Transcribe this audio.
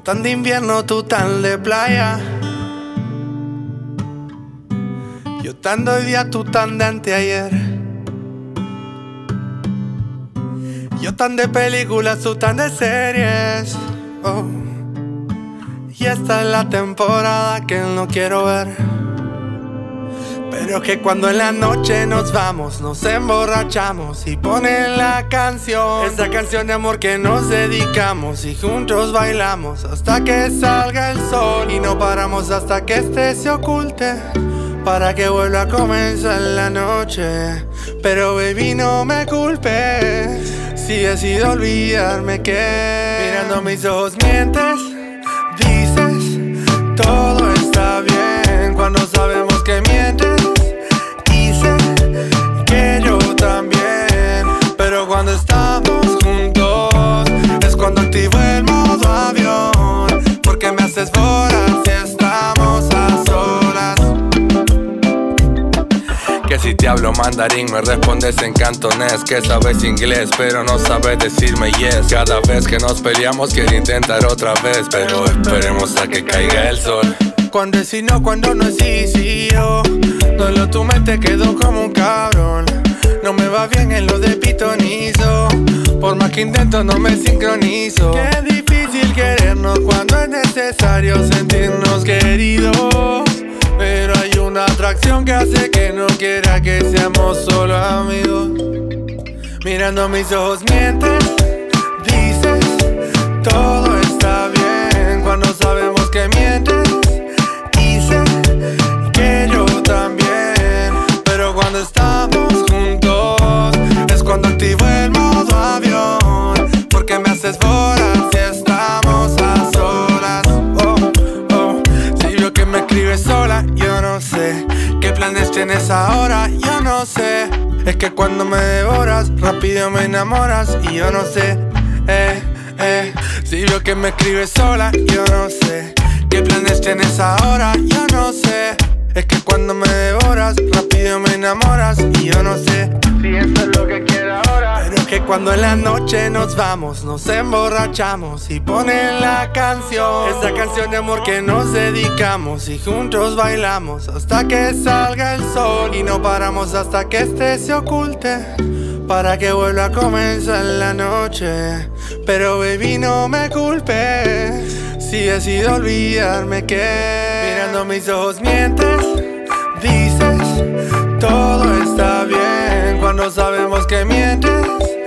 tan de invierno, tú tan de playa. Yo tan de hoy día, tú tan de anteayer. Yo tan de películas, tú tan de series. Oh. Y esta es la temporada que no quiero ver. Pero que cuando en la noche nos vamos, nos emborrachamos y ponen la canción, esa canción de amor que nos dedicamos y juntos bailamos hasta que salga el sol. Y no paramos hasta que este se oculte, para que vuelva a comenzar la noche. Pero baby, no me culpes si decido olvidarme que mirando mis ojos mientes. Dices, todo está bien cuando sabemos que mientes. Y sé que yo también, pero cuando estamos juntos es cuando activo el modo avión, porque me haces volar si estamos a solas. Que si te hablo mandarín me respondes en cantonés, que sabes inglés pero no sabes decirme yes. Cada vez que nos peleamos quiero intentar otra vez, pero esperemos a que caiga el sol. Cuando es y no, cuando no es sí, yo solo tu mente quedó como un cabrón. No me va bien en lo de pitonizo, por más que intento no me sincronizo. Qué difícil querernos cuando es necesario sentirnos queridos, pero hay una atracción que hace que no quiera que seamos solo amigos. Mirando mis ojos mientes, dices, todo está bien cuando sabemos que mientes. Y sé que yo también, pero cuando estamos juntos es cuando activo el modo avión, porque me haces volar si estamos a solas. Si veo que me escribes sola, yo no sé qué planes tienes ahora, yo no sé. Es que cuando me devoras, rápido me enamoras y yo no sé. Si veo que me escribes sola, yo no sé qué planes tienes ahora, yo no sé. Es que cuando me devoras, rápido me enamoras y yo no sé si eso es lo que quiero ahora. Pero que cuando en la noche nos vamos, nos emborrachamos y ponen la canción, esa canción de amor que nos dedicamos y juntos bailamos hasta que salga el sol. Y no paramos hasta que este se oculte, para que vuelva a comenzar la noche. Pero baby, no me culpes si decido olvidarme que mirando mis ojos mientes. Dices, todo está bien cuando sabemos que mientes.